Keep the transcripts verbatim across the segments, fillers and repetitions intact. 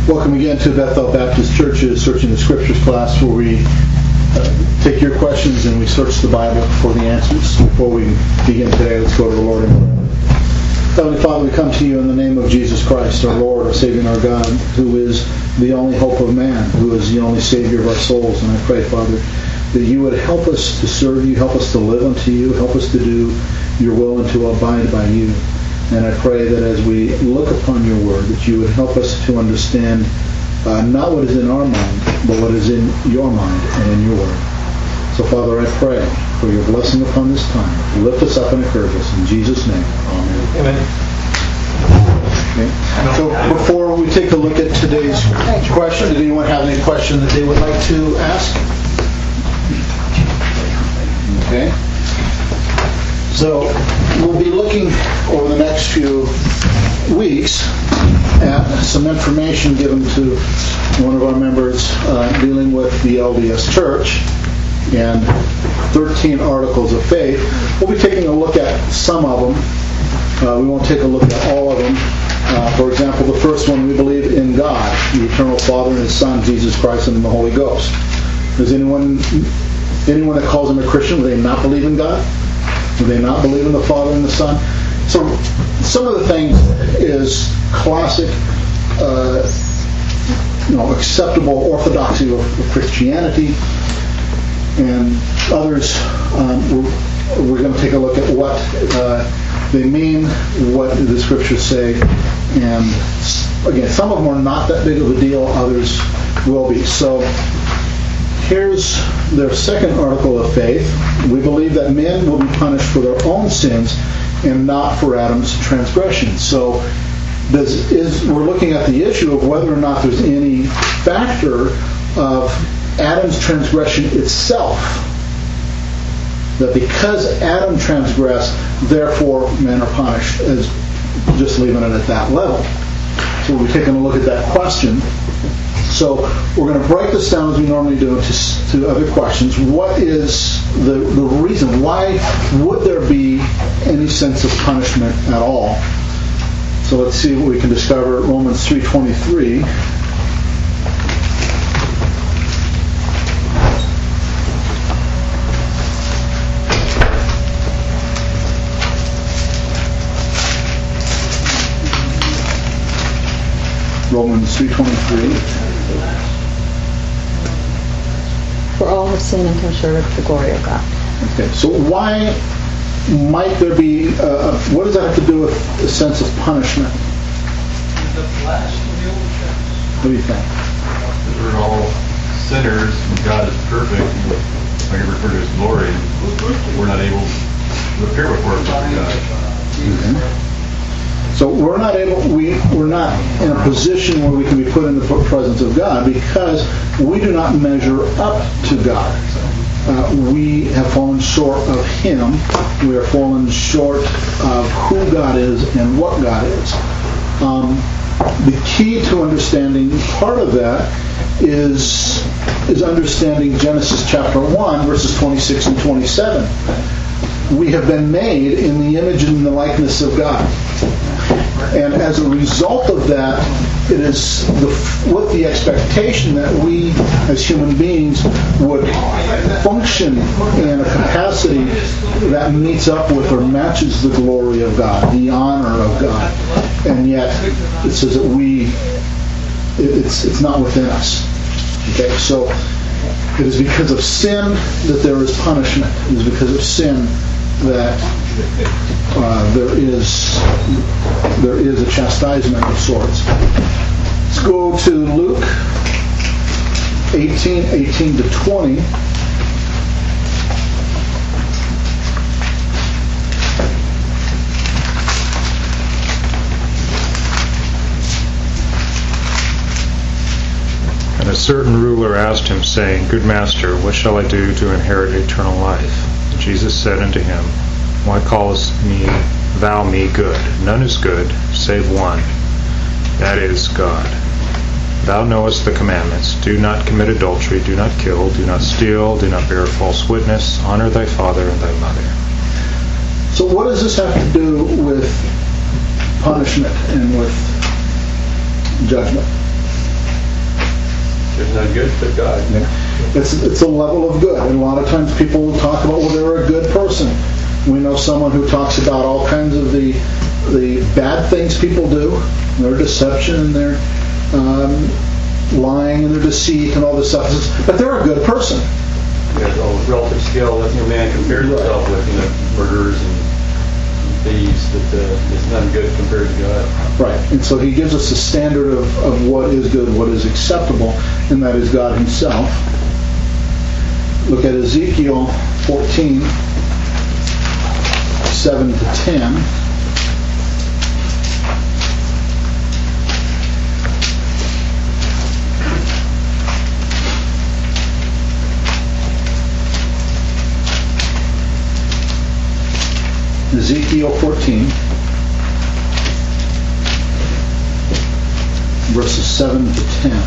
Welcome again to Bethel Baptist Church's Searching the Scriptures class, where we uh, take your questions and we search the Bible for the answers. Before we begin today, let's go to the Lord in prayer. Heavenly Father, we come to you in the name of Jesus Christ, our Lord, our Savior, and our God, who is the only hope of man, who is the only Savior of our souls. And I pray, Father, that you would help us to serve you, help us to live unto you, help us to do your will and to abide by you. And I pray that as we look upon your word, that you would help us to understand uh, not what is in our mind, but what is in your mind and in your word. So, Father, I pray for your blessing upon this time. Lift us up and encourage us. In Jesus' name, amen. Amen. Okay. So before we take a look at today's question, did anyone have any question that they would like to ask? Okay. So we'll be looking over the next few weeks at some information given to one of our members uh, dealing with the L D S Church and thirteen articles of faith. We'll be taking a look at some of them. Uh, we won't take a look at all of them. Uh, for example, the first one, we believe in God, the eternal Father and His Son, Jesus Christ, and the Holy Ghost. Does anyone anyone that calls them a Christian, do they not believe in God? Do they not believe in the Father and the Son? So some of the things is classic, uh, you know, acceptable orthodoxy of, of Christianity, and others um, we're, we're going to take a look at what uh, they mean, what the Scriptures say, and again, some of them are not that big of a deal, others will be. So here's their second article of faith. We believe that men will be punished for their own sins and not for Adam's transgression. So this is, we're looking at the issue of whether or not there's any factor of Adam's transgression itself, that because Adam transgressed, therefore men are punished, as just leaving it at that level. So we'll be taking a look at that question. So we're going to break this down as we normally do to, to other questions. What is the, the reason? Why would there be any sense of punishment at all? So let's see what we can discover. Romans three twenty-three. Romans three twenty-three. For all have sinned and come short of the glory of God. Okay, so why might there be, uh, what does that have to do with a sense of punishment? The flesh, the old flesh. What do you think? We're all sinners, and God is perfect. Like I refer to His glory, we're not able to appear before a perfect God. Mm-hmm. So we're not able, we, we're not in a position where we can be put in the presence of God because we do not measure up to God. Uh, we have fallen short of Him. We are fallen short of who God is and what God is. Um, the key to understanding part of that is, is understanding Genesis chapter one, verses twenty-six and twenty-seven. We have been made in the image and the likeness of God. And as a result of that, it is the, with the expectation that we as human beings would function in a capacity that meets up with or matches the glory of God, the honor of God. And yet, it says that we, it's, it's not within us. Okay, so it is because of sin that there is punishment. It is because of sin that uh, there is there is a chastisement of sorts. Let's go to Luke eighteen, eighteen to twenty. And a certain ruler asked him, saying, Good master, what shall I do to inherit eternal life? Jesus said unto him, Why callest me thou me good? None is good, save one, that is God. Thou knowest the commandments. Do not commit adultery, do not kill, do not steal, do not bear false witness, honor thy father and thy mother. So what does this have to do with punishment and with judgment? There's none good but God. It's, it's a level of good. And a lot of times people will talk about, well, they're a good person. We know someone who talks about all kinds of the the bad things people do, their deception and their um, lying and their deceit and all this stuff. But they're a good person. There's all relative skill that your man compares himself with, you know, murderers and thieves, but uh, it's none good compared to God. Right. And so he gives us a standard of, of what is good, what is acceptable, and that is God himself. Look at Ezekiel fourteen, seven to ten. Ezekiel fourteen, verses seven to ten.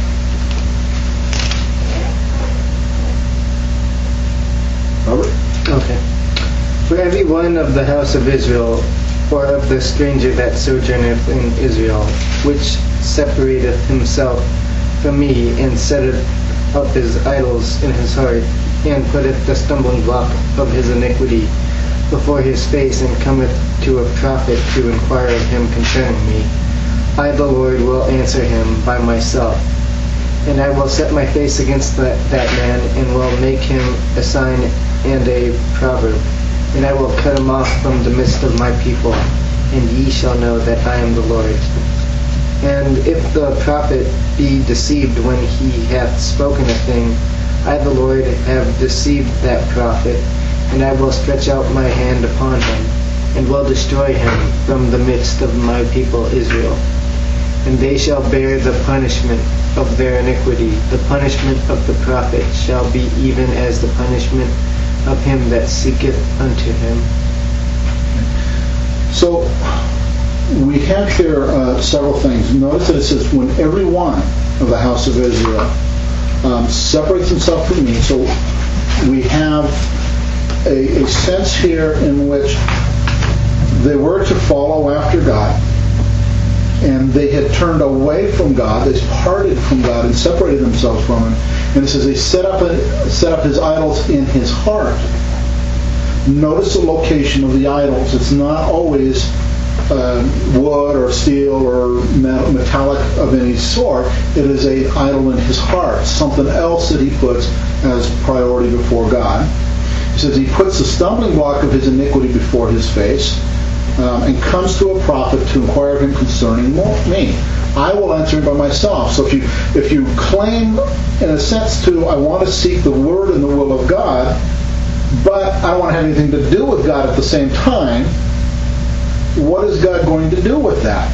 Robert? Okay. For every one of the house of Israel, or of the stranger that sojourneth in Israel, which separateth himself from me, and setteth up his idols in his heart, and putteth the stumbling block of his iniquity before his face, and cometh to a prophet to inquire of him concerning me, I, the Lord, will answer him by myself. And I will set my face against that, that man, and will make him a sign and a proverb. And I will cut him off from the midst of my people, and ye shall know that I am the Lord. And if the prophet be deceived when he hath spoken a thing, I, the Lord, have deceived that prophet, and I will stretch out my hand upon him, and will destroy him from the midst of my people Israel. And they shall bear the punishment of their iniquity. The punishment of the prophet shall be even as the punishment of him that seeketh unto him. So, we have here uh, several things. Notice that it says, when every one of the house of Israel um, separates himself from me. So, we have a, a sense here in which they were to follow after God, and they had turned away from God. They parted from God and separated themselves from Him. And it says they set up a, set up his idols in his heart. Notice the location of the idols. It's not always uh, wood or steel or metallic of any sort. It is an idol in his heart, something else that he puts as priority before God. He says he puts the stumbling block of his iniquity before his face, um, and comes to a prophet to inquire of him concerning me. I will answer him by myself. So if you if you claim, in a sense, to I want to seek the word and the will of God, but I don't want to have anything to do with God at the same time, what is God going to do with that?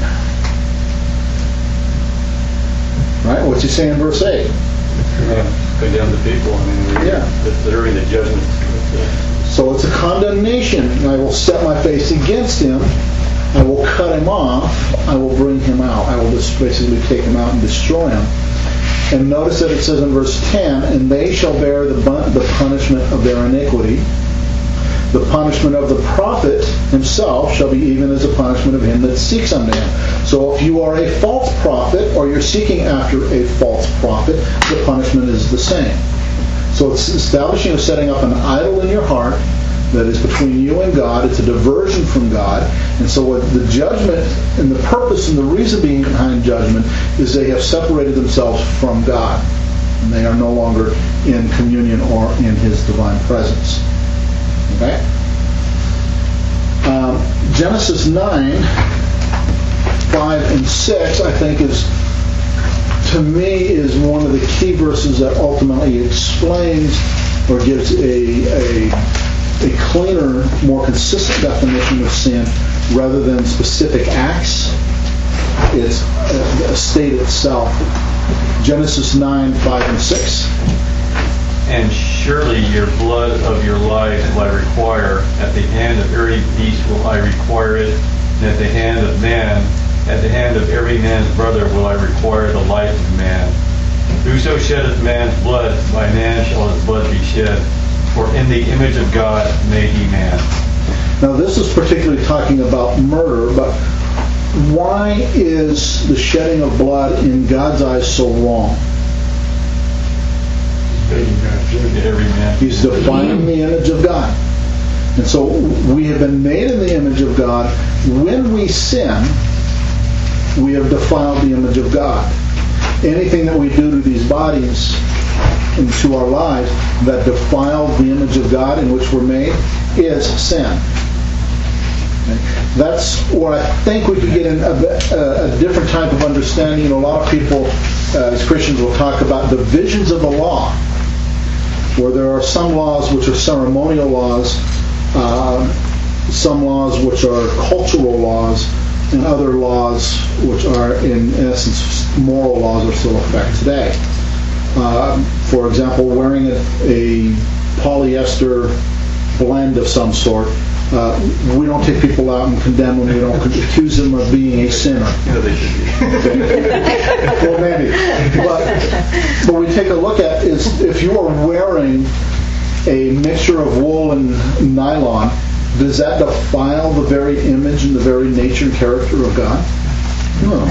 Right? What's he saying in verse eight? Yeah, condemn the people. I mean, we're Yeah. considering the judgment. So it's a condemnation. I will set my face against him. I will cut him off. I will bring him out. I will just basically take him out and destroy him. And notice that it says in verse ten, and they shall bear the, bun- the punishment of their iniquity. The punishment of the prophet himself shall be even as the punishment of him that seeks unto him. So if you are a false prophet, or you're seeking after a false prophet, the punishment is the same. So it's establishing or setting up an idol in your heart that is between you and God. It's a diversion from God. And so what the judgment and the purpose and the reason being behind judgment is they have separated themselves from God. And they are no longer in communion or in His divine presence. Okay? Um, Genesis nine, five and six, I think is, to me, is one of the key verses that ultimately explains or gives a, a, a cleaner, more consistent definition of sin rather than specific acts. It's a, a state itself. Genesis nine, five and six. And surely your blood of your lives will I require. At the hand of every beast will I require it. And at the hand of man, at the hand of every man's brother will I require the life of man. Whoso sheddeth man's blood, by man shall his blood be shed. For in the image of God made he man. Now this is particularly talking about murder, but why is the shedding of blood in God's eyes so wrong? that every man. He's defining the image of God. And so we have been made in the image of God. When we sin, we have defiled the image of God. Anything that we do to these bodies and to our lives that defile the image of God in which we're made is sin. That's where I think we could get in a, a, a different type of understanding. A lot of people, uh, as Christians, will talk about divisions of the law, where there are some laws which are ceremonial laws, uh, some laws which are cultural laws, and other laws which are, in, in essence, moral laws are still in effect today. Uh, for example, wearing a, a polyester blend of some sort, uh, we don't take people out and condemn them. We don't accuse them of being a sinner. You know, they should be. Well, maybe. But, but we take a look at is if you are wearing a mixture of wool and nylon, does that defile the very image and the very nature and character of God? No.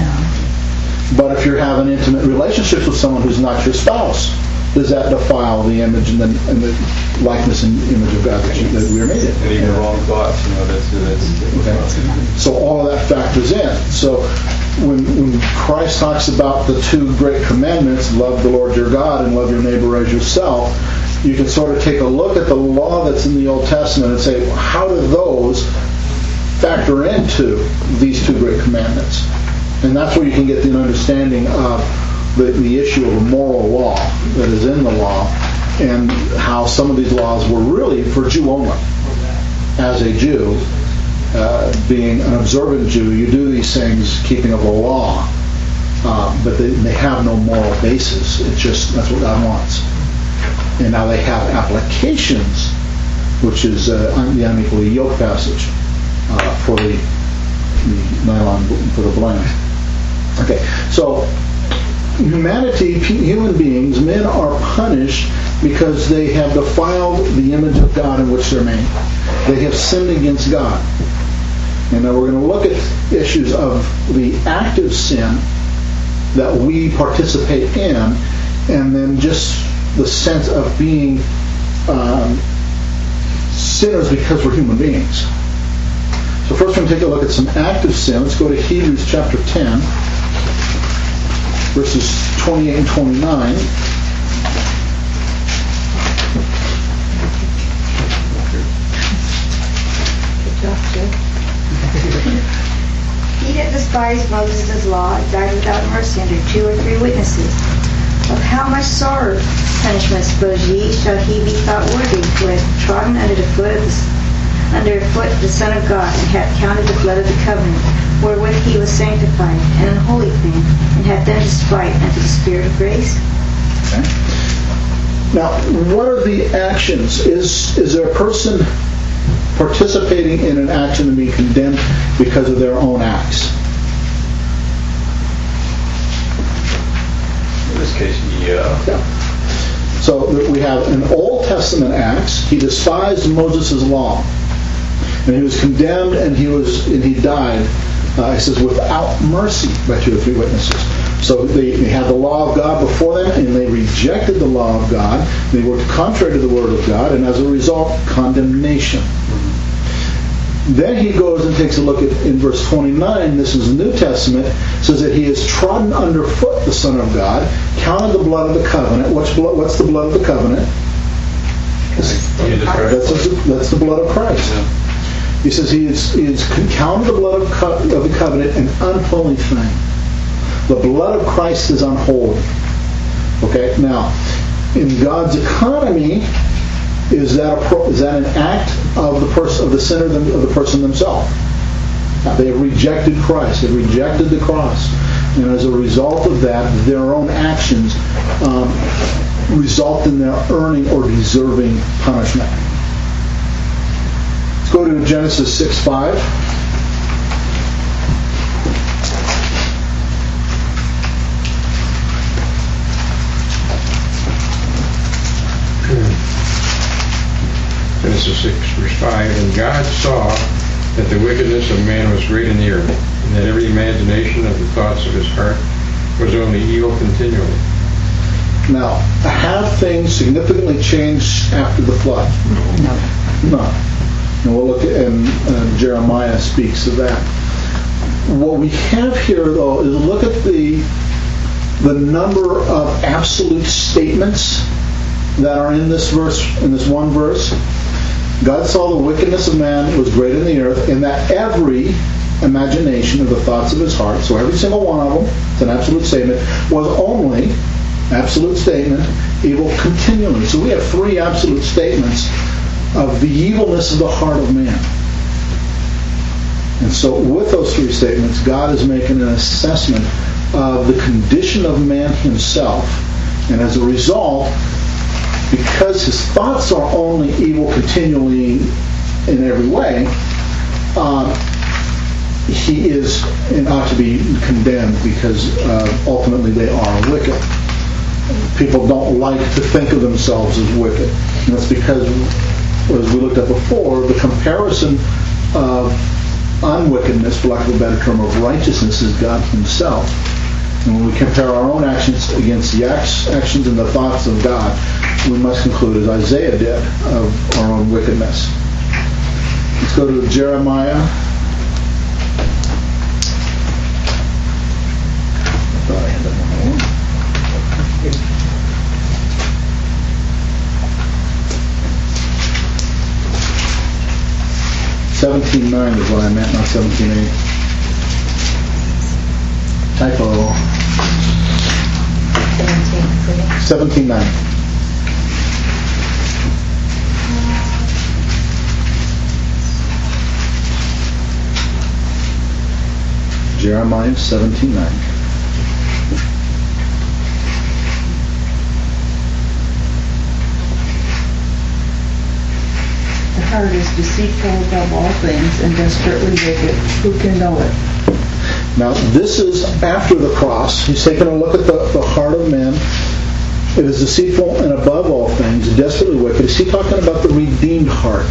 But if you're having intimate relationships with someone who's not your spouse, does that defile the image and the, and the likeness and image of God that, you, that we are made in? And even wrong thoughts, you know, that's, that's, Okay. So all of that factors in. So when, when Christ talks about the two great commandments, love the Lord your God and love your neighbor as yourself, you can sort of take a look at the law that's in the Old Testament and say, well, how do those factor into these two great commandments? And that's where you can get the understanding of the, the issue of a moral law that is in the law, and how some of these laws were really for Jew only. As a Jew, uh, being an observant Jew, you do these things keeping of the law, uh, but they, they have no moral basis. It's just, that's what God wants. And now they have applications, which is uh, the unequally yoked passage uh, for the, the nylon, for the blend. Okay, so humanity, human beings, men are punished because they have defiled the image of God in which they're made. They have sinned against God. And now we're going to look at issues of the active sin that we participate in, and then just the sense of being um, sinners because we're human beings. So first we're going to take a look at some active sin. Let's go to Hebrews chapter ten, verses twenty-eight and twenty-nine. He that despised Moses' law died without mercy under two or three witnesses. Of how much sorrow punishment, suppose ye, shall he be thought worthy, who hath trodden under the foot of the, under foot the Son of God, and hath counted the blood of the covenant, wherewith he was sanctified, an unholy thing, and hath done despite unto the Spirit of grace? Okay. Now, what are the actions? Is is there a person participating in an action and being condemned because of their own acts? in this case, yeah. Yeah. So we have an Old Testament Acts. He despised Moses' law, and he was condemned, and he was and he died. Uh, it says without mercy by two or three witnesses. So they, they had the law of God before them, and they rejected the law of God. They worked contrary to the Word of God, and as a result, condemnation. Then he goes and takes a look at in verse twenty-nine. This is the New Testament. Says that he has trodden underfoot the Son of God, counted the blood of the covenant. What's, blood, what's the blood of the covenant? That's, that's the blood of Christ. He says he has, he has counted the blood of, co- of the covenant an unholy thing. The blood of Christ is unholy. Okay, now in God's economy, is that a pro, is that an act of the person of the sinner of the person themselves? They have rejected Christ. They have rejected the cross, and as a result of that, their own actions um, result in their earning or deserving punishment. Let's go to Genesis six five. Genesis six, verse five, and God saw that the wickedness of man was great in the earth, and that every imagination of the thoughts of his heart was only evil continually. Now, have things significantly changed after the flood? No. No. And we'll look at, and uh, Jeremiah speaks of that. What we have here, though, is look at the the number of absolute statements that are in this verse, in this one verse. God saw the wickedness of man was great in the earth, and that every imagination of the thoughts of his heart, so every single one of them, it's an absolute statement, was only, absolute statement, evil continually. So we have three absolute statements of the evilness of the heart of man. And so with those three statements, God is making an assessment of the condition of man himself. And as a result, because his thoughts are only evil continually in every way, uh, he is and ought to be condemned because uh, ultimately they are wicked. People don't like to think of themselves as wicked. And that's because, as we looked at before, the comparison of unwickedness, for lack of a better term, of righteousness is God himself. And when we compare our own actions against the acts, actions and the thoughts of God, we must conclude, as Isaiah did, of our own wickedness. Let's go to Jeremiah. I thought I had that one more. seventeen nine is what I meant, not seventeen eight. Typo. seventeen nine. Jeremiah seventeen nine. The heart is deceitful above all things and desperately wicked. Who can know it? Now, this is after the cross. He's taking a look at the, the heart of man. It is deceitful and above all things, desperately wicked. Is he talking about the redeemed heart?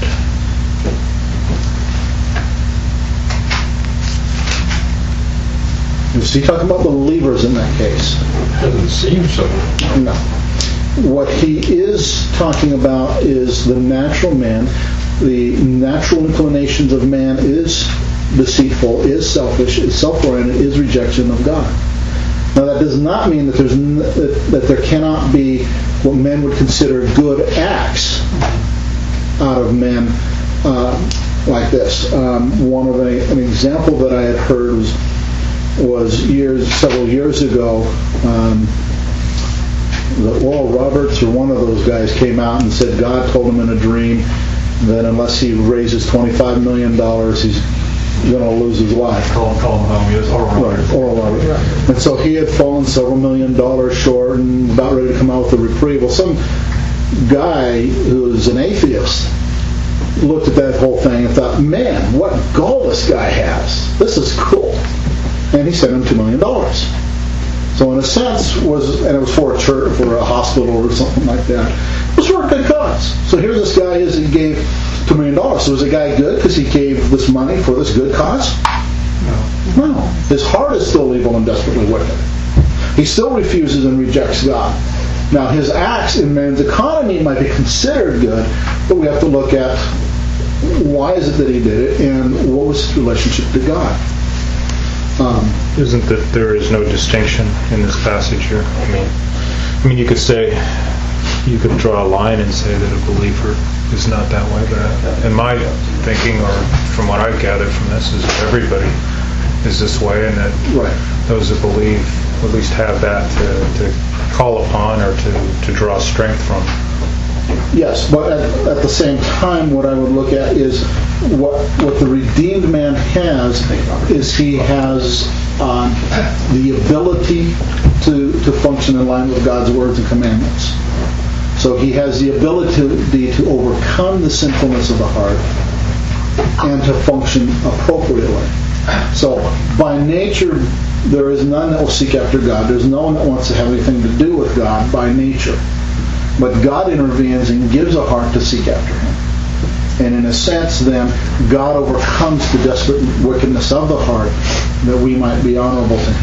Is he talking about believers in that case? Doesn't seem so. No. What he is talking about is the natural man. The natural inclinations of man is deceitful, is selfish, is self-oriented, is rejection of God. Now that does not mean that there's n- that, that there cannot be what men would consider good acts out of men uh, like this. Um, one of a, an example that I had heard was was years, several years ago. Um, the Oral Roberts or one of those guys came out and said God told him in a dream that unless he raises twenty-five million dollars, he's going to lose his life. Call, call him home. Yes, Oral Roberts. Right, Oral Roberts. Right. And so he had fallen several million dollars short and about ready to come out with a reprieve. Well, some guy who was an atheist looked at that whole thing and thought, man, what gall this guy has. This is cool. And he sent him two million dollars. So in a sense, was and it was for a church, for a hospital or something like that. It was for a good cause. So here's this guy is he gave two million dollars. So is the guy good because he gave this money for this good cause? No. No. His heart is still evil and desperately wicked. He still refuses and rejects God. Now his acts in man's economy might be considered good, but we have to look at why is it that he did it and what was his relationship to God. Um, Isn't that there is no distinction in this passage here? I mean, I mean, you could say, you could draw a line and say that a believer is not that way, but in my thinking, or from what I've gathered from this, is that everybody is this way, and that right. those that believe at least have that to, to call upon or to, to draw strength from. Yes, but at, at the same time, what I would look at is what what the redeemed man has is he has uh, the ability to to function in line with God's words and commandments. So he has the ability to, to overcome the sinfulness of the heart and to function appropriately. So by nature, there is none that will seek after God. There's no one that wants to have anything to do with God by nature. But God intervenes and gives a heart to seek after Him. And in a sense, then, God overcomes the desperate wickedness of the heart that we might be honorable to Him.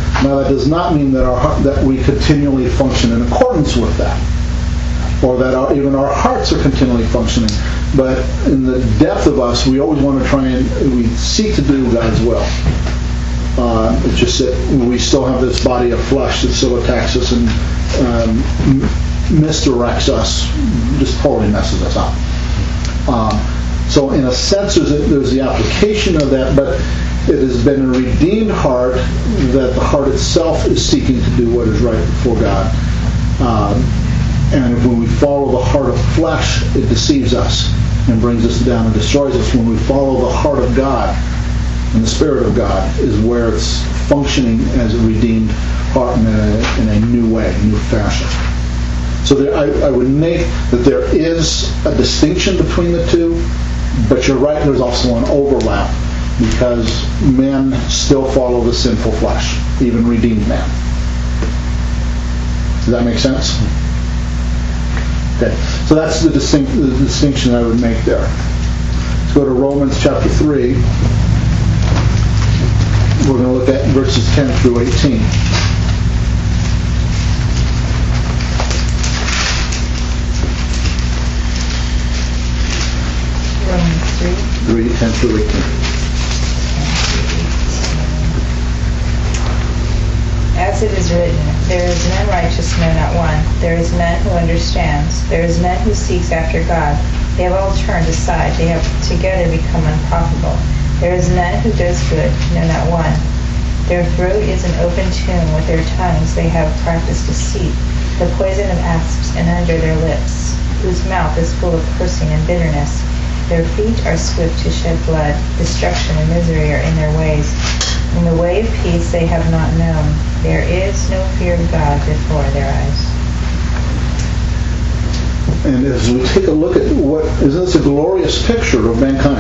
Now, that does not mean that our heart- that we continually function in accordance with that, or that our, even our hearts are continually functioning. But in the depth of us, we always want to try and we seek to do God's will. Uh, it's just that we still have this body of flesh that still attacks us and um, m- misdirects us, just totally messes us up. Um, so in a sense, there's, a, there's the application of that, but it has been a redeemed heart that the heart itself is seeking to do what is right before God. Um, and if when we follow the heart of flesh, it deceives us and brings us down and destroys us. When we follow the heart of God and the Spirit of God is where it's functioning as a redeemed heart in a, in a new way, new fashion. So there, I, I would make that there is a distinction between the two, but you're right, there's also an overlap because men still follow the sinful flesh, even redeemed men. Does that make sense? Okay, so that's the, distinct, the distinction I would make there. Let's go to Romans chapter three. We're going to look at verses ten through eighteen. Romans three. three, ten through eighteen. As it is written, there is none righteous, no, not one. There is none who understands. There is none who seeks after God. They have all turned aside. They have together become unprofitable. There is none who does good, no, not one. Their throat is an open tomb. With their tongues they have practiced deceit. The poison of asps and under their lips, whose mouth is full of cursing and bitterness. Their feet are swift to shed blood. Destruction and misery are in their ways. In the way of peace they have not known. There is no fear of God before their eyes. And as we take a look at what, isn't this a glorious picture of mankind?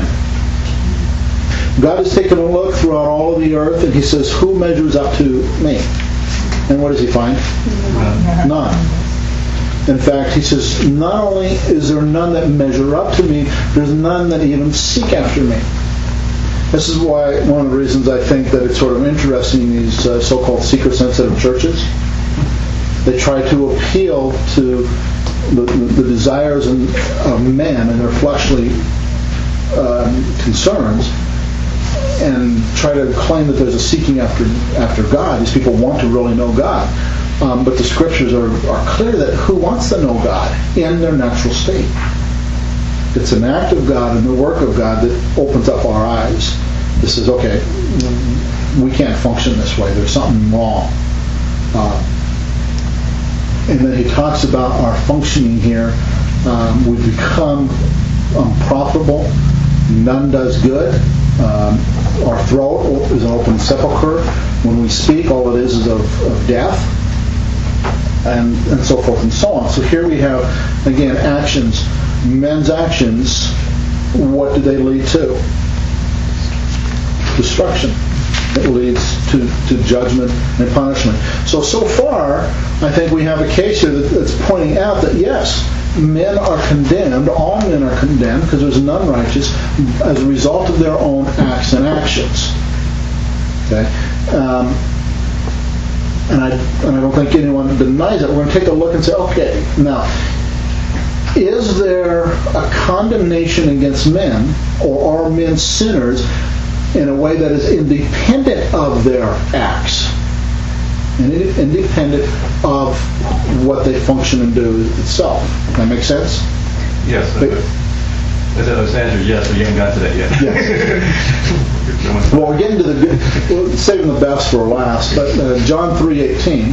God has taken a look throughout all of the earth and he says, who measures up to me? And what does he find? None. None. In fact, he says, not only is there none that measure up to me, there's none that even seek after me. This is why one of the reasons I think that it's sort of interesting, these uh, so-called seeker-sensitive churches. They try to appeal to the, the desires of men and their fleshly um, concerns and try to claim that there's a seeking after after God. These people want to really know God. Um, but the scriptures are, are clear that who wants to know God in their natural state? It's an act of God and the work of God that opens up our eyes. This is, okay, we can't function this way. There's something wrong. Uh, and then he talks about our functioning here. Um, we've become unprofitable. None does good. Um, our throat is an open sepulcher. When we speak, all it is is of, of death. And, and so forth and so on. So here we have, again, actions. Men's actions, what do they lead to? Destruction. It leads to, to judgment and punishment. So, so far, I think we have a case here that's pointing out that, yes, men are condemned, all men are condemned, because there's none righteous, as a result of their own acts and actions. Okay? Um, and, I, and I don't think anyone denies it. We're going to take a look and say, okay, now, is there a condemnation against men, or are men sinners in a way that is independent of their acts and independent of what they function and do itself? That make sense? Yes. But, that's the answer, yes, but you haven't got to that yet. Yes. Well, we're getting to the good, we're saving the best for last, but uh, John three eighteen.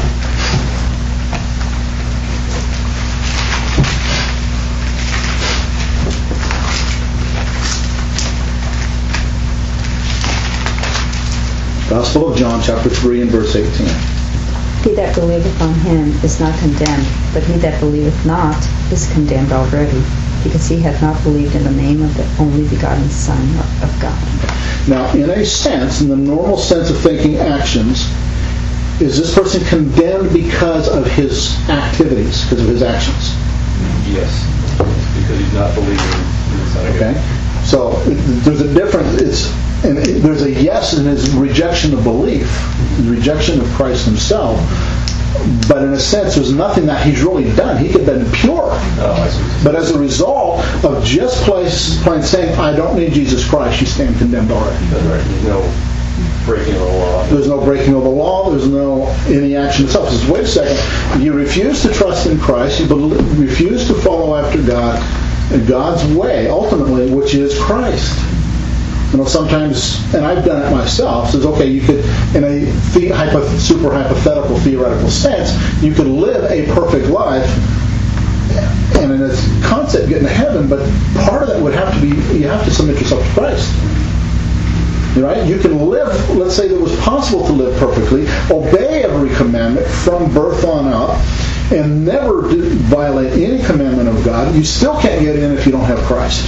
Gospel of John, chapter three and verse eighteen. He that believeth on him is not condemned, but he that believeth not is condemned already, because he hath not believed in the name of the only begotten Son of God. Now, in a sense, in the normal sense of thinking actions, is this person condemned because of his activities, because of his actions? Yes, because he's not believing in the Son of God. Okay. So it, there's a difference. It's and it, there's a yes in his rejection of belief, his rejection of Christ himself. But in a sense, there's nothing that he's really done. He could have been pure. But as a result of just place, plain saying, I don't need Jesus Christ, you stand condemned already. That's right. There's no breaking of the law. There's no breaking of the law. There's no any action itself. Says, wait a second. You refuse to trust in Christ. You believe, refuse to follow after God, God's way, ultimately, which is Christ. You know, sometimes, and I've done it myself, says, okay, you could, in a the, hypo, super hypothetical, theoretical sense, you could live a perfect life, and in its concept, get into heaven, but part of that would have to be, you have to submit yourself to Christ. Right? You can live, let's say it was possible to live perfectly, obey every commandment from birth on up, and never do, violate any commandment of God. You still can't get in if you don't have Christ.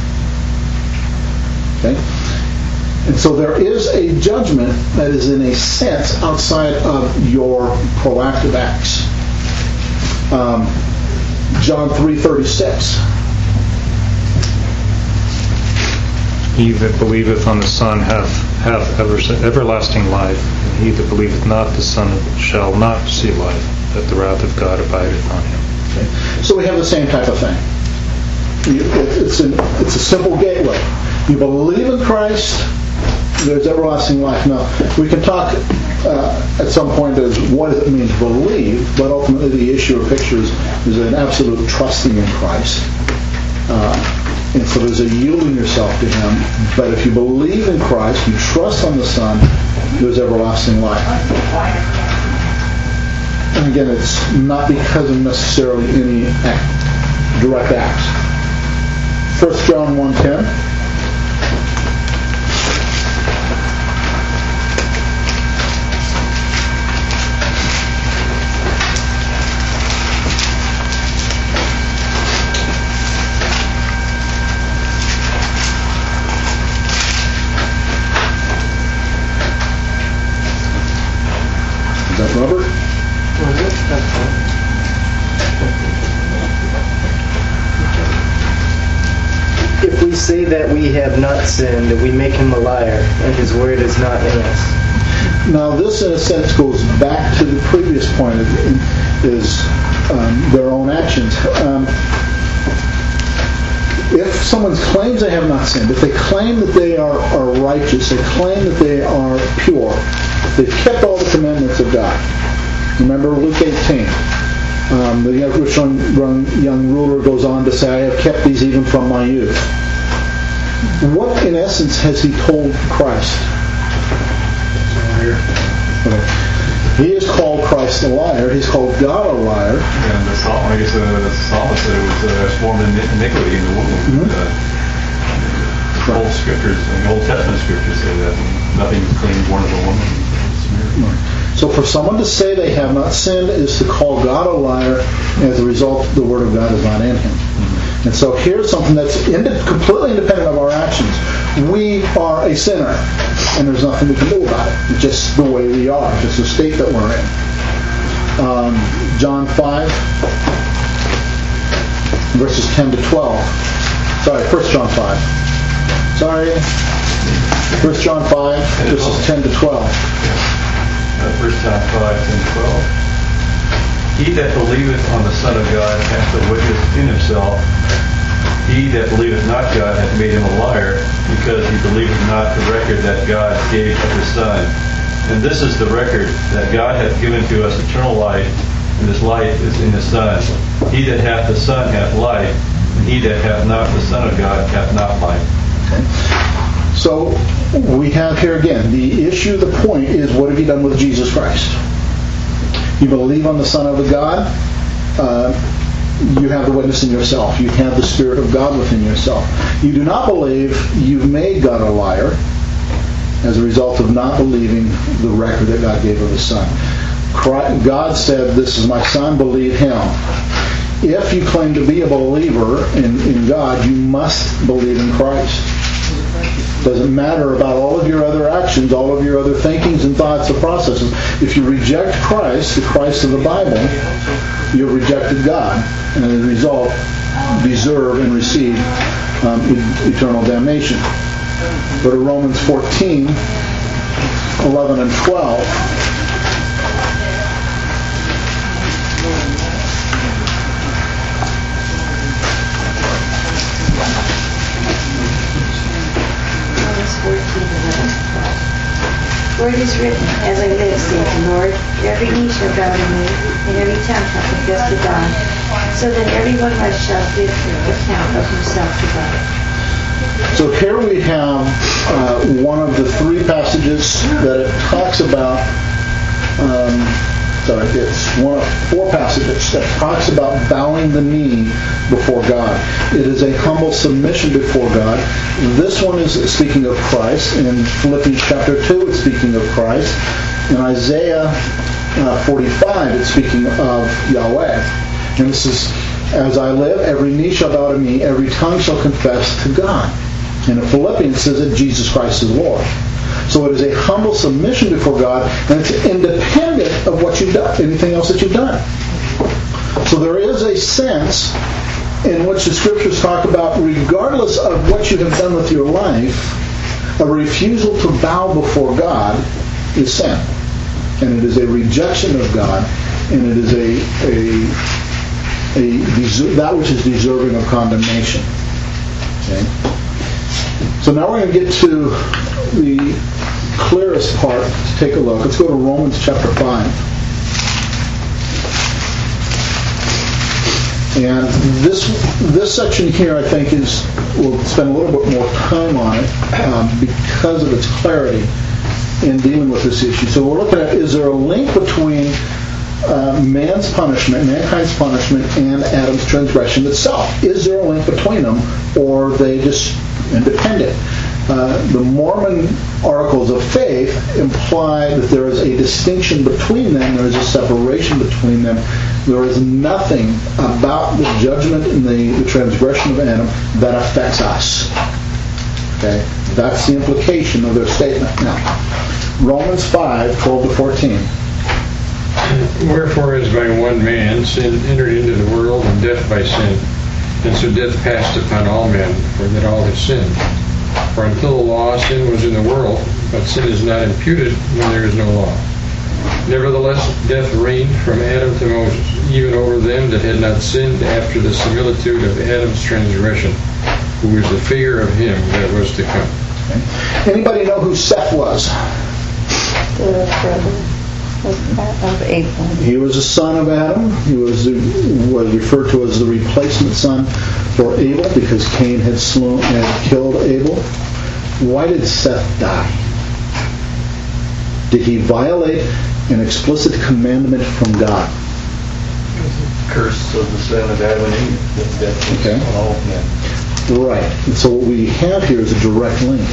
Okay? And so there is a judgment that is in a sense outside of your proactive acts. Um, John three thirty-six. He that believeth on the Son hath, hath ever, everlasting life, and he that believeth not the Son shall not see life, that the wrath of God abideth on him. Okay. So we have the same type of thing. You, it, it's, an, it's a simple gateway. You believe in Christ, there's everlasting life. Now, we can talk uh, at some point as what does it mean to believe, but ultimately the issue or picture is, is an absolute trusting in Christ. Uh, and so there's a yielding yourself to Him. But if you believe in Christ, you trust on the Son, there's everlasting life. And again, it's not because of necessarily any act, direct acts. First John one ten. Is that Robert? If we say that we have not sinned, we make him a liar, and his word is not in us. Now, this, in a sense, goes back to the previous point, is um, their own actions. Um, if someone claims they have not sinned, if they claim that they are, are righteous, they claim that they are pure, they've kept all the commandments of God. Remember Luke eighteen. Um, the rich young, young ruler goes on to say, I have kept these even from my youth. What, in essence, has he told Christ? Okay. He has called Christ a liar. He's called God a liar. And the psalm, I guess uh, the psalmist said it was uh, formed in iniquity in the womb. Mm-hmm. Uh, Old scriptures, and the Old Testament scriptures say that nothing is clean born of a woman. So for someone to say they have not sinned is to call God a liar, and as a result, the Word of God is not in him. Mm-hmm. And so here's something that's ind- completely independent of our actions. We are a sinner, and there's nothing we can do about it. It's just the way we are. It's just the state that we're in. Um, John five, verses ten to twelve. Sorry, First John five. Sorry. First John five, verses ten to twelve. First John five, ten to twelve. He that believeth on the Son of God hath the witness in himself. He that believeth not God hath made him a liar, because he believeth not the record that God gave of his Son. And this is the record, that God hath given to us eternal life, and this life is in his Son. He that hath the Son hath life, and he that hath not the Son of God hath not life. Okay. So we have here again, the issue, the point is, what have you done with Jesus Christ? You believe on the Son of God, uh, you have the witness in yourself. You have the Spirit of God within yourself. You do not believe, you've made God a liar as a result of not believing the record that God gave of his Son. Christ, God said, this is my Son, believe him. If you claim to be a believer in, in God, you must believe in Christ. Doesn't matter about all of your other actions, all of your other thinkings and thoughts and processes. If you reject Christ, the Christ of the Bible, you've rejected God. And as a result, deserve and receive um, e- eternal damnation. Go to Romans fourteen, eleven and twelve. Romans fourteen, eleven, twelve. For it is written, As I live, saith the Lord, every knee shall bow to me, and every tongue shall confess to God. So then every one of us shall give account of himself to God. So here we have uh, one of the three passages that it talks about. Um, sorry, it's one of four passages that talks about bowing the knee before God. It is a humble submission before God. This one is speaking of Christ. In Philippians chapter two, it's speaking of Christ. In Isaiah uh, forty-five, it's speaking of Yahweh. And this is, as I live, every knee shall bow to me, every tongue shall confess to God. And in Philippians, it says that Jesus Christ is Lord. So it is a humble submission before God, and it's independent of what you've done, anything else that you've done. So there is a sense in which the Scriptures talk about, regardless of what you have done with your life, a refusal to bow before God is sin. And it is a rejection of God, and it is a, a, a that which is deserving of condemnation. Okay? So now we're going to get to the clearest part to take a look. Let's go to Romans chapter five. And this this section here, I think, is we'll spend a little bit more time on it um, because of its clarity in dealing with this issue. So we're looking at, is there a link between uh, man's punishment, mankind's punishment, and Adam's transgression itself? Is there a link between them, or are they just independent? Uh, the Mormon articles of faith imply that there is a distinction between them, there is a separation between them. There is nothing about the judgment and the, the transgression of Adam that affects us. Okay? That's the implication of their statement. Now, Romans five, twelve to fourteen. Wherefore, as by one man sin entered into the world, and death by sin, and so death passed upon all men, for that all have sinned. For until the law, sin was in the world, but sin is not imputed when there is no law. Nevertheless, death reigned from Adam to Moses, even over them that had not sinned, after the similitude of Adam's transgression, who was the figure of him that was to come. Okay. Anybody know who Seth was? The brother of Abel. He was a son of Adam. He was the, was referred to as the replacement son for Abel, because Cain had slew, had killed Abel. Why did Seth die? Did he violate an explicit commandment from God? Curse of the sin of Adam and Eve. That death was Okay. on all men. Right. And so what we have here is a direct link.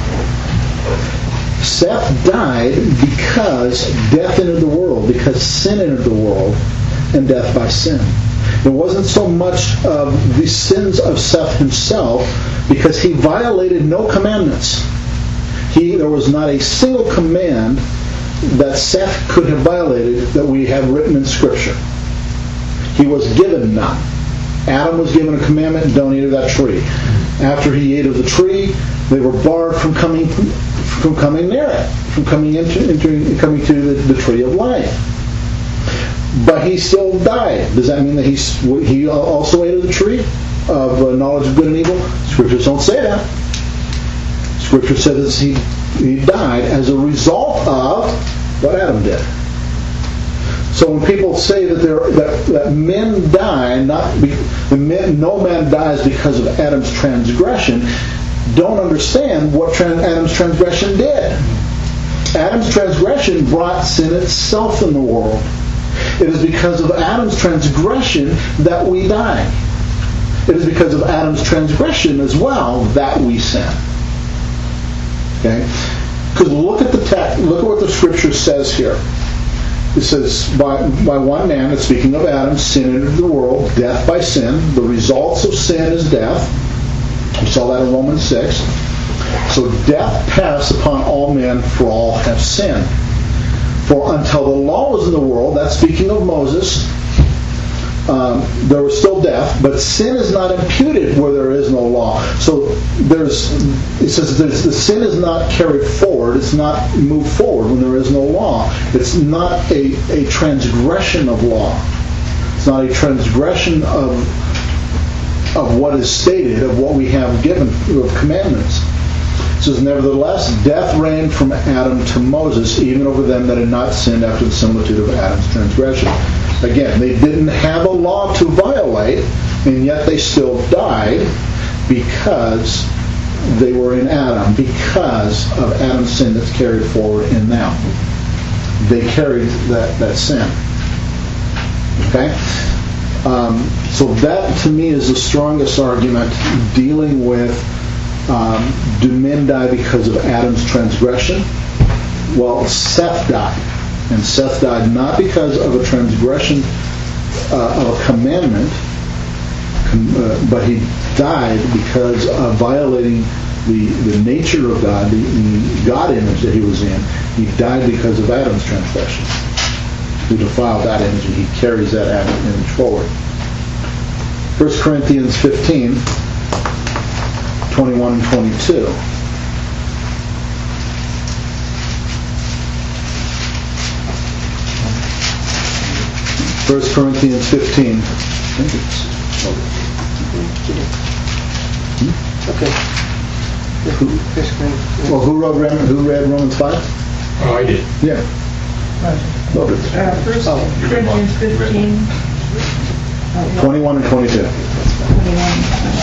Seth died because death entered the world, because sin entered the world, and death by sin. It wasn't so much of the sins of Seth himself, because he violated no commandments. He, there was not a single command that Seth could have violated that we have written in Scripture. He was given none. Adam was given a commandment, don't eat of that tree. After he ate of the tree, they were barred from coming from coming near it, from coming into, into coming to the, the tree of life. But he still died. Does that mean that he he also ate of the tree of uh, knowledge of good and evil? Scriptures don't say that. Scripture says he he died as a result of what Adam did. So when people say that there that, that men die, not be, the men, no man dies because of Adam's transgression, don't understand what trans, Adam's transgression did. Adam's transgression brought sin itself in the world. It is because of Adam's transgression that we die. It is because of Adam's transgression as well that we sin. Okay? Because look at the text, look at what the Scripture says here. It says, by, by one man, it's speaking of Adam, sin entered the world, death by sin. The results of sin is death. We saw that in Romans six. So death passed upon all men, for all have sinned. For until the law was in the world, that's speaking of Moses, um, there was still death, but sin is not imputed where there is no law. So there's, it says there's, the sin is not carried forward. It's not moved forward when there is no law. It's not a, a transgression of law. It's not a transgression of of what is stated, of what we have given, of commandments. It says, nevertheless, death reigned from Adam to Moses, even over them that had not sinned after the similitude of Adam's transgression. Again, they didn't have a law to violate, and yet they still died because they were in Adam, because of Adam's sin that's carried forward in them. They carried that, that sin. Okay? Um, so that, to me, is the strongest argument dealing with um, do men die because of Adam's transgression? Well, Seth died. And Seth died not because of a transgression uh, of a commandment, com- uh, but he died because of violating the, the nature of God, the, the God image that he was in. He died because of Adam's transgression. He defiled that image, and he carries that Adam image forward. First Corinthians fifteen, twenty-one and twenty-two. First Corinthians fifteen. I think it's... Hmm? Okay. Who, First Corinthians. well, who, wrote, who read Romans five? Oh, I did. Yeah. Robert. Uh, First Corinthians fifteen. uh, twenty-one and twenty-two. twenty-one.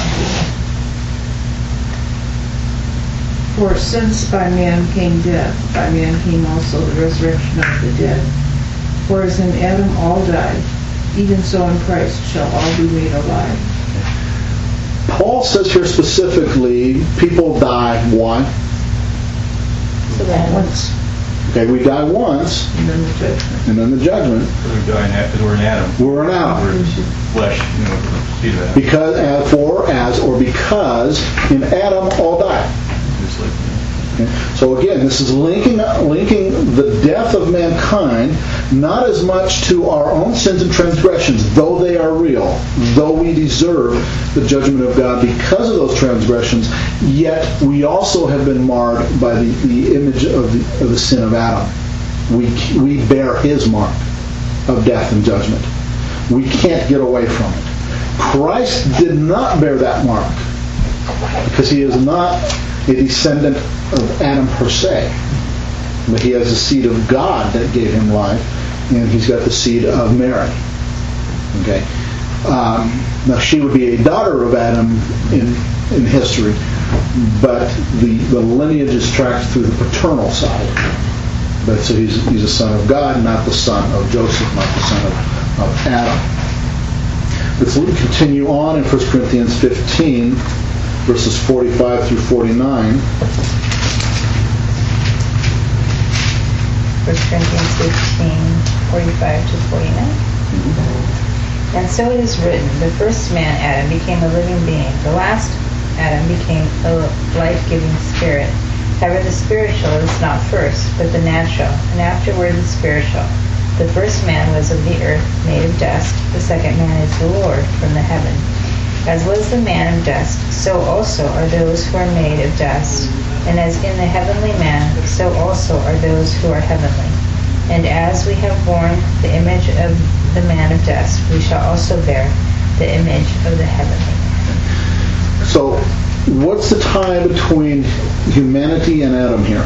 For since by man came death, by man came also the resurrection of the dead. For as in Adam all died, even so in Christ shall all be made alive. Paul says here specifically, people die, why? So then, Once, Okay, we die once, and then the judgment. and then the judgment. We're dying after we're in Adam. We're in Adam. We're flesh, you know, see that. Because, as, for, as, or because in Adam all die. Just like, Okay? So again, this is linking linking the death of mankind not as much to our own sins and transgressions, though they are real, though we deserve the judgment of God because of those transgressions, yet we also have been marred by the, the image of the, of the sin of Adam. We, we bear his mark of death and judgment. We can't get away from it. Christ did not bear that mark because he is not a descendant of Adam per se, but he has the seed of God that gave him life, and he's got the seed of Mary. Okay. Um, now she would be a daughter of Adam in in history, but the, the lineage is tracked through the paternal side. But so he's he's a son of God, not the son of Joseph, not the son of, of Adam. Let's continue on in First Corinthians fifteen. Verses forty-five through forty-nine. First Corinthians fifteen, forty-five to forty-nine. Mm-hmm. And so it is written, the first man, Adam, became a living being. The last Adam became a life-giving spirit. However, the spiritual is not first, but the natural, and afterward the spiritual. The first man was of the earth, made of dust. The second man is the Lord, from the heaven. As was the man of dust, so also are those who are made of dust. And as in the heavenly man, so also are those who are heavenly. And as we have borne the image of the man of dust, we shall also bear the image of the heavenly man. So, what's the tie between humanity and Adam here?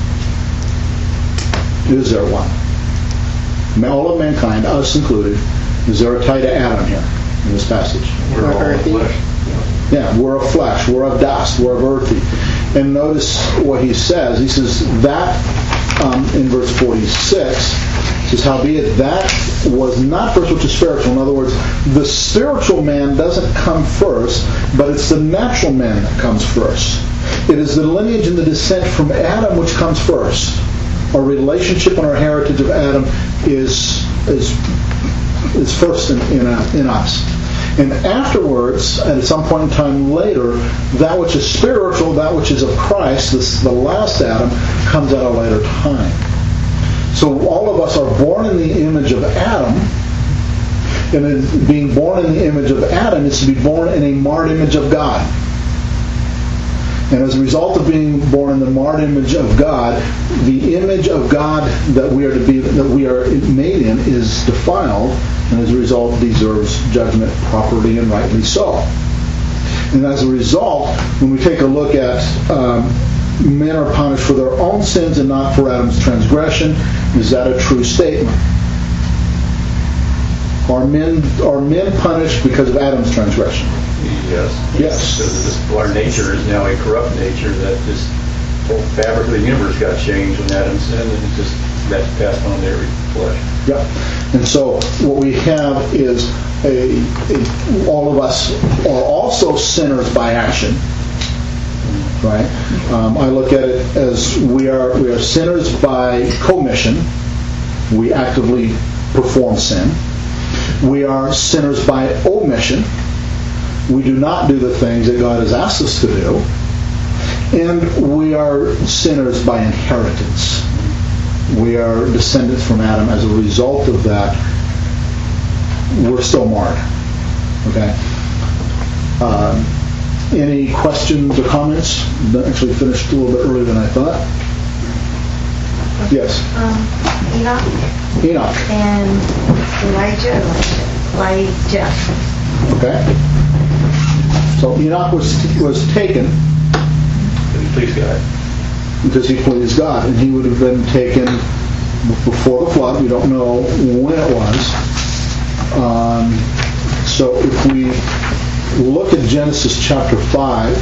Is there one? All of mankind, us included, is there a tie to Adam here in this passage? we're all earthy. flesh. Yeah, we're of flesh, we're of dust, we're of earthy. And notice what he says. He says that, um, in verse forty-six, says, howbeit that was not first which is spiritual. In other words, the spiritual man doesn't come first, but it's the natural man that comes first. It is the lineage and the descent from Adam which comes first. Our relationship and our heritage of Adam is is is first in, in, uh, in us. And afterwards, at some point in time later, that which is spiritual, that which is of Christ, this, the last Adam, comes at a later time. So all of us are born in the image of Adam, And in being born in the image of Adam is to be born in a marred image of God. And as a result of being born in the marred image of God, the image of God that we are to be, that we are made in, is defiled, and as a result deserves judgment properly and rightly so. And as a result, when we take a look at um, men are punished for their own sins and not for Adam's transgression, is that a true statement? Are men are men punished because of Adam's transgression? Yes. Yes. Because this, our nature is now a corrupt nature, that this whole fabric of the universe got changed when Adam sinned, and it just that's passed on to every flesh. Yep. And so what we have is a, a all of us are also sinners by action. Right? Um, I look at it as we are we are sinners by commission. We actively perform sin. We are sinners by omission. We do not do the things that God has asked us to do. And we are sinners by inheritance. We are descendants from Adam. As a result of that, we're still marred. Okay? Um, any questions or comments? Actually finished a little bit earlier than I thought. Yes? Um, Enoch Enoch. and Elijah, Elijah. Okay? So Enoch was was taken Did he please God? because he pleased God, and he would have been taken before the flood. We don't know when it was. Um, so if we look at Genesis chapter five,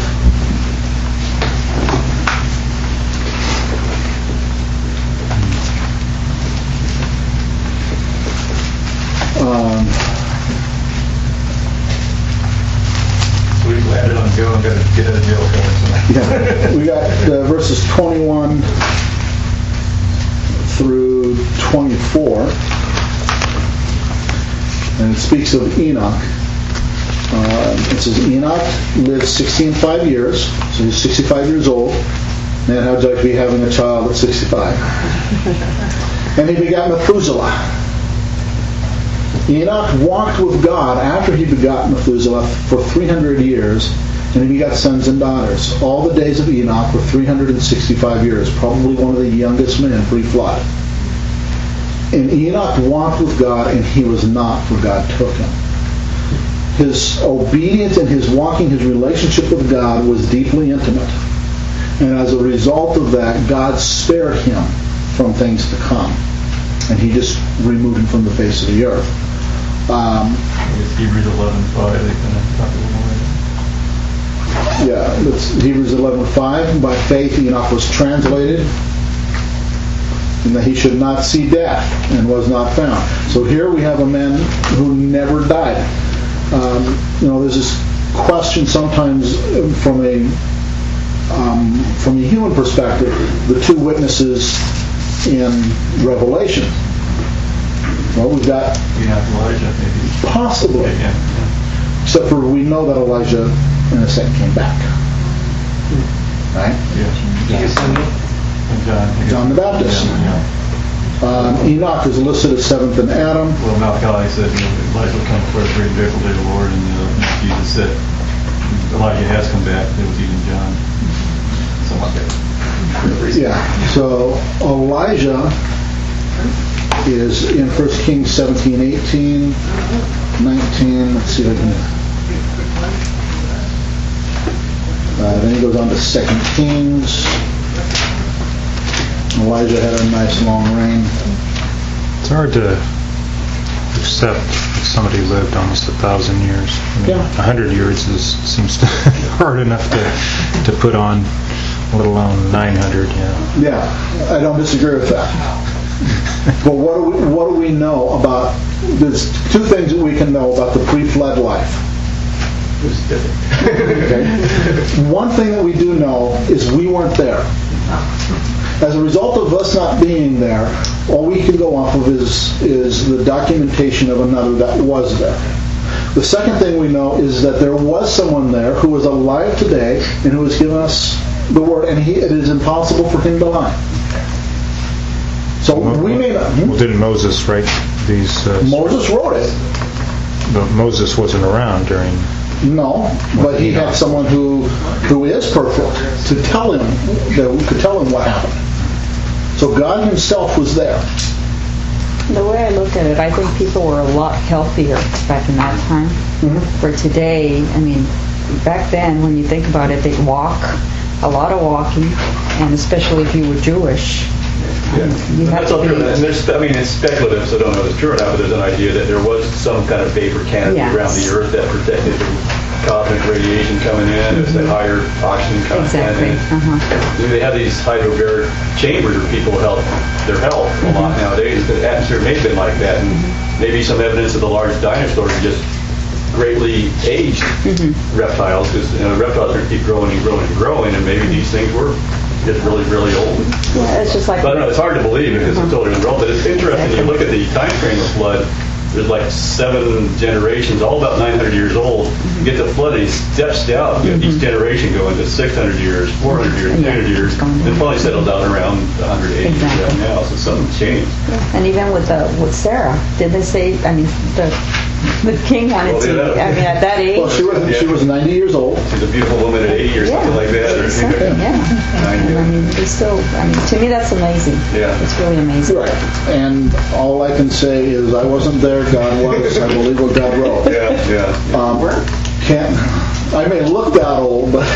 um, We landed on Joe and got to get out of jail card. yeah, we got uh, verses twenty-one through twenty-four, and it speaks of Enoch. Uh, it says Enoch lived sixteen five years, so he's sixty-five years old. Man, how'd you like to be having a child at sixty-five? And he begat Methuselah. Enoch walked with God after he begot Methuselah for three hundred years, and he begot sons and daughters. All the days of Enoch were three hundred sixty-five years, probably one of the youngest men pre-flood. And Enoch walked with God, and he was not, for God took him. His obedience and his walking, his relationship with God was deeply intimate. And as a result of that, God spared him from things to come. And he just removed him from the face of the earth. Um, Hebrews eleven five, they kind of talk a little more. yeah, it's Hebrews eleven five. By faith Enoch was translated, and that he should not see death, and was not found. So here we have a man who never died. Um, you know, there's this question sometimes from a um, from a human perspective, the two witnesses in Revelation. Well, we've got Enoch, Elijah, maybe. possibly, Yeah, yeah. except for we know that Elijah in a second came back, right? Yeah. And John. John the Baptist. Yeah, yeah. Um, Enoch is listed as seventh in Adam. Well, Malachi said, you know, Elijah will come before the great and dreadful day of the Lord, and uh, Jesus said Elijah has come back. It was even John. Something like that. Yeah. So Elijah is in First Kings seventeen, eighteen, nineteen. Let's see if I can. Uh, then he goes on to Second Kings. Elijah had a nice long reign. It's hard to accept that somebody lived almost a thousand years. I mean, Yeah. A hundred years is, seems to hard enough to to put on, let alone nine hundred. Yeah. Yeah, I don't disagree with that. But what do we, what do we know about? There's two things that we can know about the pre-flood life. It was different. Okay. One thing that we do know is we weren't there. As a result of us not being there, all we can go off of is is the documentation of another that was there. The second thing we know is that there was someone there who is alive today and who has given us the word, and he, it is impossible for him to lie. So Well, we may not. Well, didn't Moses write these? Uh, Moses wrote it. but Moses wasn't around during. No, but he had someone who who is perfect to tell him, that could tell him what happened. So God himself was there. The way I look at it, I think people were a lot healthier back in that time. Mm-hmm. For today, I mean, back then, when you think about it, they'd walk, a lot of walking, and especially if you were Jewish. Yeah. You And have that's to all be, true. And there's, I mean, it's speculative, so I don't know if it's true or not, but there's an idea that there was some kind of vapor canopy Yes. around the Earth that protected from cosmic radiation coming in. There's that higher oxygen content. exactly. And Uh-huh. they have these hydrobaric chambers where people help their health a lot nowadays. The atmosphere may have been like that, and maybe some evidence of the large dinosaurs are just greatly aged reptiles, because you know, reptiles are keep growing and growing and growing, and maybe these things were just really, really old. Yeah, it's just like. But I don't know, it's hard to believe because it's totally unreal. But it's interesting. You look at the time frame of flood. There's like seven generations, all about nine hundred years old. You get the flood, and it steps down. You know, each generation going to six hundred years, four hundred years, Yeah, two hundred years. it's gone down. It probably settled down around one hundred eighty years Exactly. right now. So something changed. And even with the with Sarah, did they say? I mean, the the king wanted Well, to. yeah. I mean, at that age. Well, she was she was ninety years old. She's a beautiful woman at eighty or yeah, something like that. Or something, yeah. ninety. And I mean, they still. I mean, to me, that's amazing. Yeah. It's really amazing. Right. And all I can say is I wasn't there. God was. I believe what God wrote. Yeah, yeah. Um, can't. I may look that old, but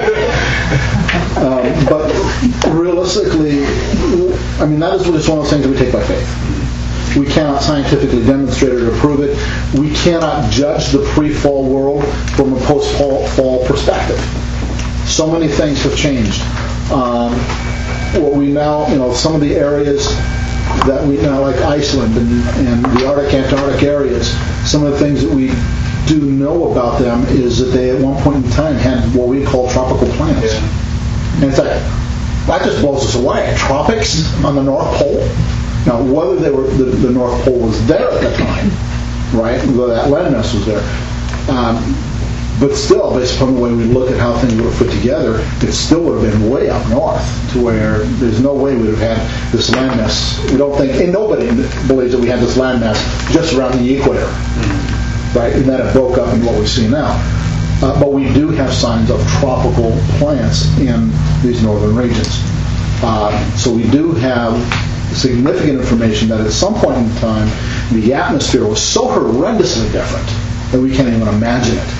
um, but realistically, I mean that is just one of those things that we take by faith. We cannot scientifically demonstrate it or prove it. We cannot judge the pre-fall world from a post-fall fall perspective. So many things have changed. Um, what we now, you know, some of the areas that we now, like Iceland and, and the Arctic, Antarctic areas, some of the things that we do know about them is that they at one point in time had what we call tropical plants. Yeah. And it's like, that just blows us away. Tropics on the North Pole. Now, whether they were the, the North Pole was there at the time, right? Whether that landmass was there. Um, but still, based upon the way we look at how things would have put together, it still would have been way up north to where there's no way we would have had this landmass. We don't think, and nobody believes that we had this landmass just around the equator, mm-hmm. right? And that it broke up into what we see now. Uh, but we do have signs of tropical plants in these northern regions. Uh, so we do have significant information that at some point in time the atmosphere was so horrendously different that we can't even imagine it.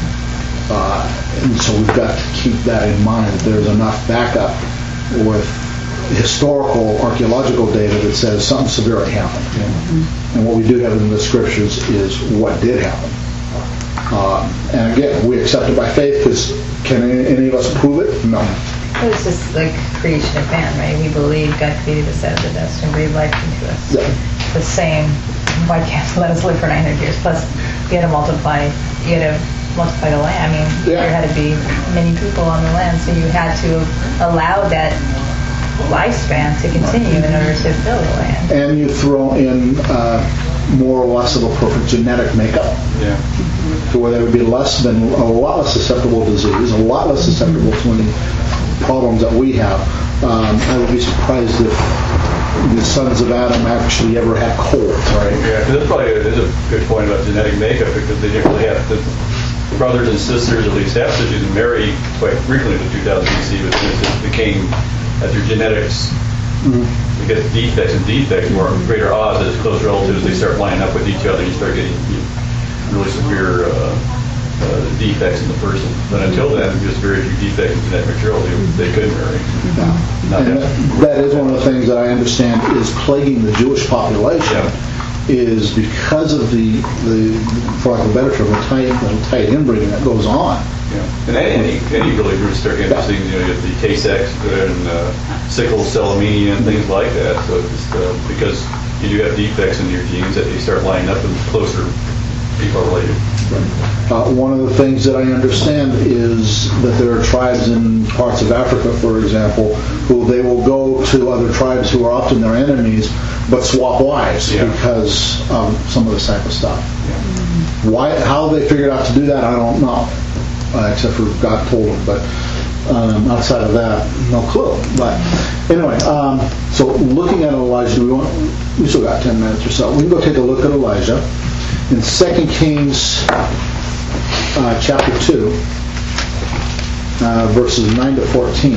Uh, and so we've got to keep that in mind. There's enough backup with historical archaeological data that says something severe happened. Mm-hmm. And what we do have in the scriptures is what did happen. Uh, and again, we accept it by faith because can any, any of us prove it? No. It was just like creation of man, right? We believe God created us out of the dust and breathed life into us. Yeah. The same. Why can't let us live for nine hundred years? Plus, you had to multiply. You had to multiply the land. I mean, Yeah. there had to be many people on the land, so you had to allow that lifespan to continue in order to fill the land. And you throw in uh, more or less of a perfect genetic makeup. Yeah. To where they would be less than a lot less susceptible to disease, a lot less susceptible to any problems that we have. Um, I would be surprised if the sons of Adam actually ever had colds, right? Yeah, because that's probably a, that's a good point about genetic makeup because they didn't really have the brothers and sisters, at least half sisters, and marry quite frequently in two thousand B C, but then it just became as your genetics Mm-hmm. you get defects and defects, more greater odds that as close relatives they start lining up with each other, you start getting you know, really severe uh, uh, defects in the person. But until then, just very few defects in genetic material they, they couldn't marry. Yeah. Not And that. that is one of the things that I understand is plaguing the Jewish population. Yeah. Is because of the, the, for lack of a better term, the tight, the tight inbreeding that goes on. Yeah. And any, any really groups start getting these things, you know, you have the Tay-Sachs and uh, sickle cell anemia and things like that. So it's just, uh, because you do have defects in your genes that they start lining up and closer people are related. Uh, one of the things that I understand is that there are tribes in parts of Africa, for example, who they will go to other tribes who are often their enemies, but swap wives Yeah. because of some of this type of stuff. Yeah. Why? How they figured out to do that, I don't know, uh, except for God told them. But um, outside of that, no clue. But anyway, um, so looking at Elijah, do we want? We still got ten minutes or so. We can go take a look at Elijah. in Second Kings uh, chapter two, uh, verses nine to fourteen.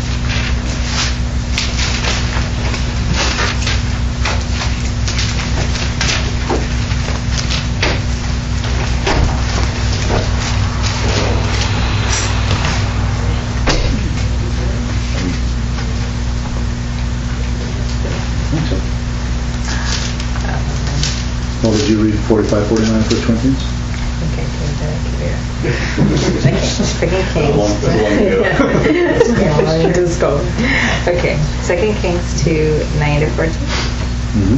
Well, did you read forty-five, forty-nine, First Corinthians? Okay, okay, Second Kings. Yeah, let me just go. Okay, Second Kings two, nine to fourteen. Mm-hmm.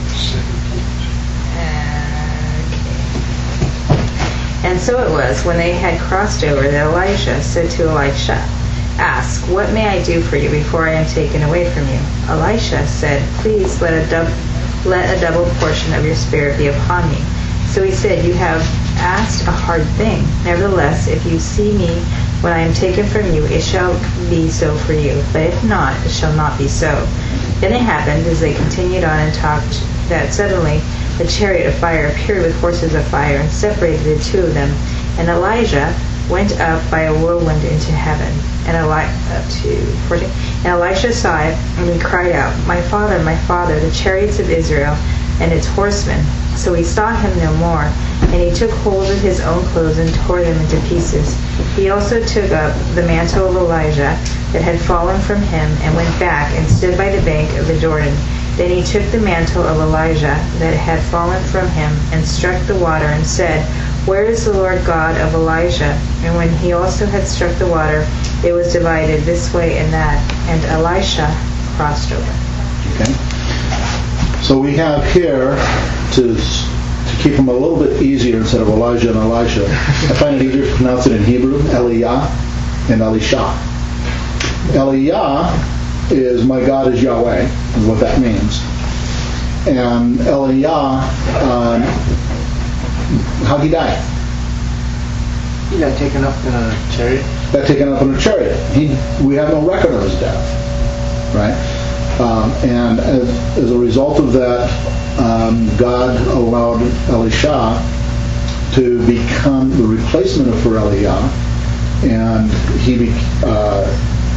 Okay. And so it was, when they had crossed over, that Elijah said to Elisha, "Ask, what may I do for you before I am taken away from you?" Elisha said, "Please let a dove let a double portion of your spirit be upon me." So he said, "You have asked a hard thing. Nevertheless, if you see me when I am taken from you, it shall be so for you. But if not, it shall not be so." Then it happened, as they continued on and talked, that suddenly the chariot of fire appeared with horses of fire and separated the two of them. And Elijah went up by a whirlwind into heaven. And Eli- up to fourteen. And Elisha saw it, and he cried out, "My father, my father, the chariots of Israel and its horsemen." So he saw him no more, and he took hold of his own clothes and tore them into pieces. He also took up the mantle of Elijah that had fallen from him, and went back and stood by the bank of the Jordan. Then he took the mantle of Elijah that had fallen from him, and struck the water, and said, "Where is the Lord God of Elijah?" And when he also had struck the water, it was divided this way and that, and Elisha crossed over. Okay. So we have here, to to keep them a little bit easier instead of Elijah and Elisha, I find it easier to pronounce it in Hebrew, Eliyah and Elisha. Eliyah is "my God is Yahweh," is what that means. And Eliyah, um, how'd he die? He got taken up in a chariot. Got taken up in a chariot. He, we have no record of his death, right? Um, and as, as a result of that, um, God allowed Elisha to become the replacement of for Eliyah, and he be, uh,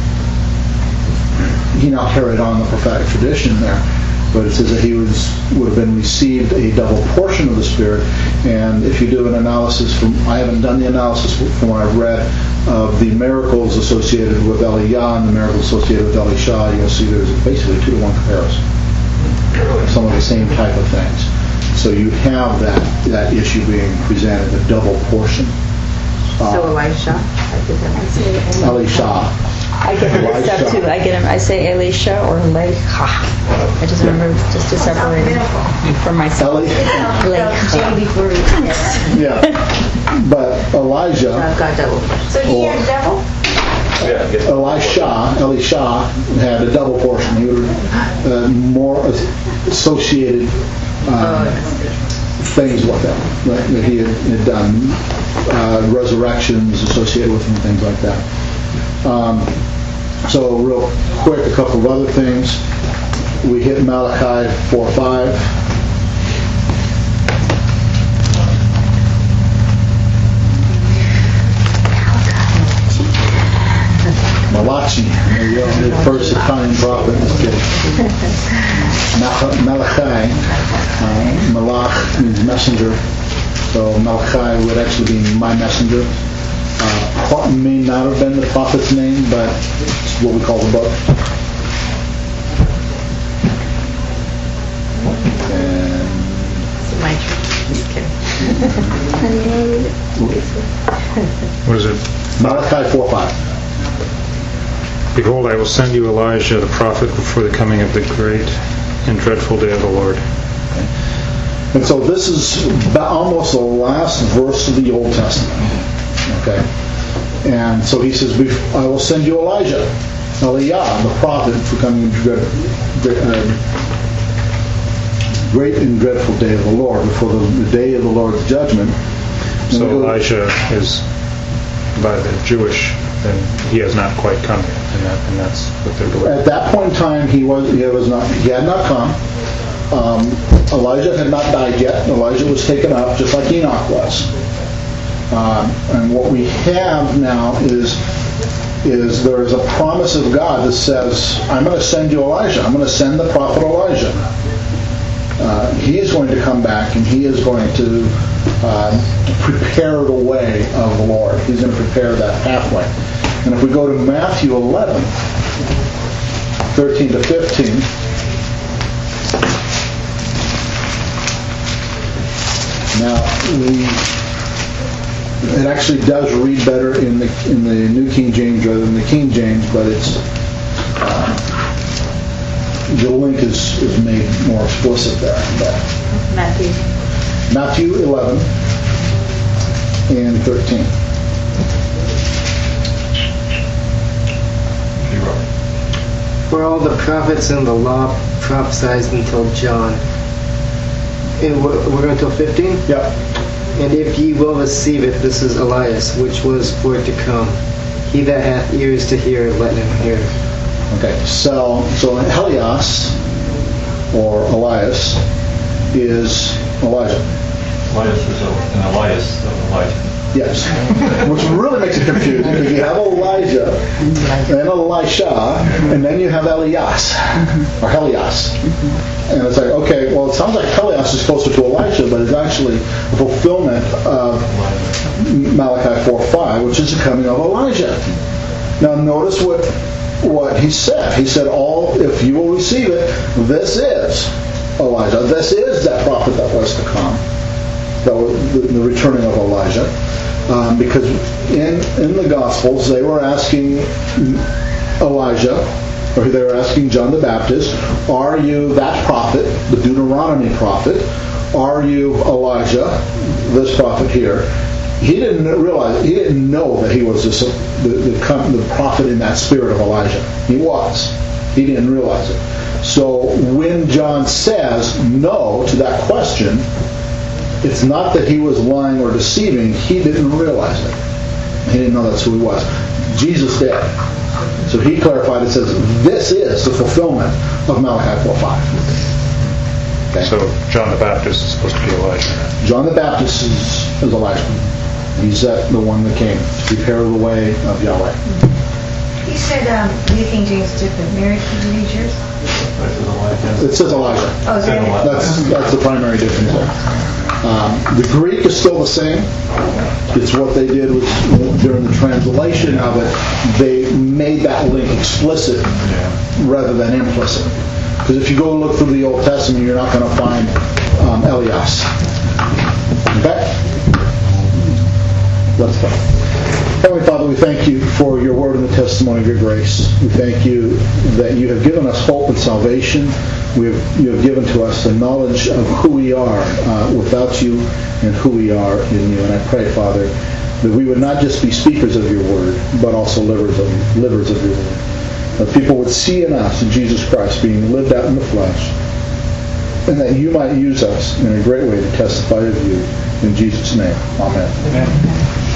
he now carried on the prophetic tradition there. But it says that he was would have been received a double portion of the Spirit. And if you do an analysis from, I haven't done the analysis from what I've read of the miracles associated with Eliyah and the miracles associated with Elisha, you'll see there's basically two to one comparison. Some of the same type of things. So you have that that issue being presented, a double portion. So Uh, Elisha, I did that. Elisha. I get him mixed up too. I get him. I say Elisha or Leicha. I just remember just to separate it from myself. Eli- Leicha. before we Yeah. But Elijah, I've got double. So he had double? Elisha, Elisha had a double portion. He was uh, more associated um, things with them, right, that he had, had done, uh, resurrections associated with him, things like that. Um, so real quick, a couple of other things. We hit Malachi four five. Malachi, there you go, the first Italian prophet. Just kidding. Mal- Malachi, uh, Malach means messenger, so Malachi would actually be my messenger. Uh, pro- may not have been the prophet's name, but it's what we call the book. And My just kidding. What is it? Malachi four five. Behold, I will send you Elijah the prophet before the coming of the great and dreadful day of the Lord. And so this is ba- almost the last verse of the Old Testament. Okay? And so he says, "Bef- I will send you Elijah, Eliyah, the prophet, for coming in dread, great, uh, great and dreadful day of the Lord," before the, the day of the Lord's judgment. So And we go- Elijah is by the Jewish, then he has not quite come yet, and, that, and that's what they're At believing. that point in time, he was he was not he had not come. um, Elijah had not died yet. Elijah was taken up just like Enoch was. Um, and what we have now is is there is a promise of God that says, I'm going to send you Elijah. I'm going to send the prophet Elijah. Uh, he is going to come back and he is going to uh, prepare the way of the Lord. He's going to prepare that pathway. And if we go to Matthew eleven, thirteen to fifteen, now we it actually does read better in the in the New King James rather than the King James, but it's uh, the link is, is made more explicit there. Matthew. Matthew eleven and thirteen. For all the prophets and the law prophesied until John. And we're we're until fifteen? Yep. And if ye will receive it, this is Elias, which was for to come. He that hath ears to hear, let him hear. Okay, so so Elias or Elias is Elijah. Elias was a- an Elias of Elijah. Yes. Which really makes it confusing because you have Elijah and Elisha, and then you have Elias or Helias. And it's like, okay, well, it sounds like Helias is closer to Elijah, but it's actually a fulfillment of Malachi four five, which is the coming of Elijah. Now, notice what what he said. He said, "All if you will receive it, this is Elijah. This is that prophet that was to come." That was the, the returning of Elijah. Um, because in in the Gospels they were asking Elijah, or they were asking John the Baptist, "Are you that prophet, the Deuteronomy prophet? Are you Elijah, this prophet here?" He didn't realize, he didn't know that he was this, the, the the prophet in that spirit of Elijah. He was. He didn't realize it. So when John says no to that question, it's not that he was lying or deceiving. He didn't realize it. He didn't know that's who he was. Jesus did. So he clarified and says, this is the fulfillment of Malachi four five. Okay. So John the Baptist is supposed to be Elijah. John the Baptist is, is Elijah. He's that, the one that came to prepare the way of Yahweh. You said um, New King James is different. Mary, could you read yours? It says Elijah. Oh, is that it? That's, that's the primary difference there. Um, the Greek is still the same. It's what they did was during the translation of it, they made that link explicit rather than implicit. Because if you go look through the Old Testament, you're not going to find um, Elias. Okay? Let's pray. Heavenly Father, we thank you for your word and the testimony of your grace. We thank you that you have given us hope and salvation. We have, you have given to us the knowledge of who we are uh, without you and who we are in you. And I pray, Father, that we would not just be speakers of your word, but also livers of, livers of your word. That people would see in us, in Jesus Christ, being lived out in the flesh. And that you might use us in a great way to testify of you. In Jesus' name, amen. Amen.